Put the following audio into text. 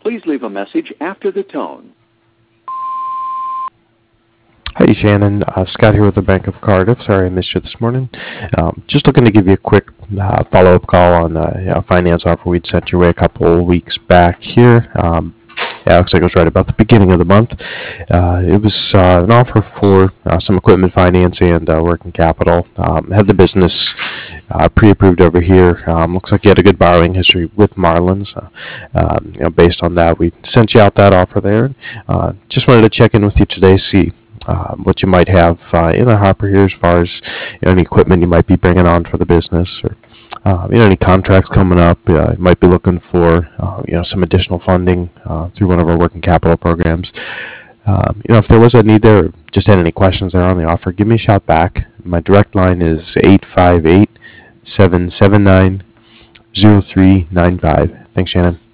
Please leave a message after the tone. Hey Shannon, Scott here with the Bank of Cardiff. Sorry I missed you this morning. Just looking to give you a quick follow-up call on a finance offer we'd sent your way a couple weeks back here. Yeah, it looks like it was right about the beginning of the month. It was an offer for some equipment finance and working capital. Had the business pre-approved over here. Looks like you had a good borrowing history with Marlins. Based on that, we sent you out that offer there. Just wanted to check in with you today, see what you might have in the hopper here as far as any equipment you might be bringing on for the business, or any contracts coming up. You might be looking for some additional funding through one of our working capital programs. If there was a need there, or just had any questions there on the offer, give me a shout back. My direct line is 858-779-0395. Thanks, Shannon.